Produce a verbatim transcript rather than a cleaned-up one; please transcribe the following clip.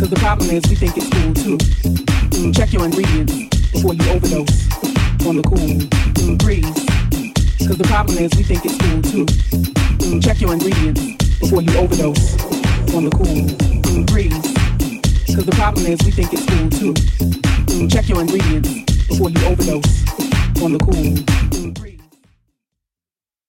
the problem is we think it's cool too. Mm, check your ingredients before you overdose on the cool mm, breeze. Cause the problem is we think it's cool too. Mm, check your ingredients before you overdose on the cool mm, breeze. Cause the problem is we think it's cool too. Mm, check your ingredients before you overdose on the cool mm, breeze.